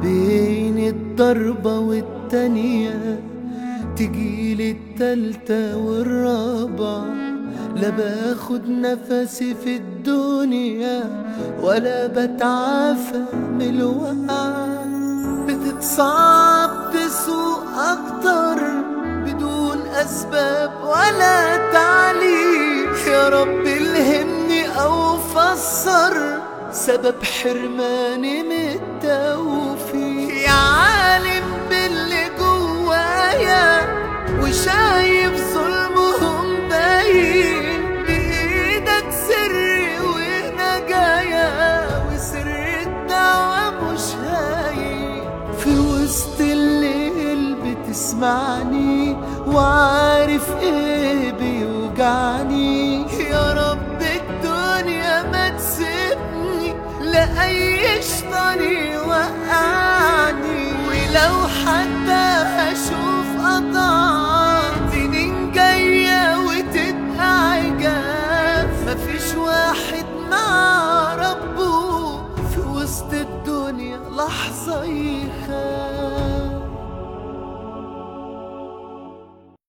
بين الضربة والتانية تجيلي التالتة والرابعة، لا باخد نفسي في الدنيا ولا بتعافى من الوقعة. بتتصعب تسوق أكتر بدون أسباب ولا تعليل. يا رب الهمني أو فسر سبب حرماني من التوفيق. يا عالم باللي جوايا وشايف ظلمهم باين، بإيدك سري ونجايا وسر الدعوة مش هاين. في وسط الليل بتسمعني وعارف ايه بيوجعني. يا رب الدنيا ما تسيبني لأي شيطان يوقعني، ولو حتى هشوف قطع سنين جاية وتبقى عجاب، مفيش واحد مع ربه في وسط الدنيا لحظة يخاف.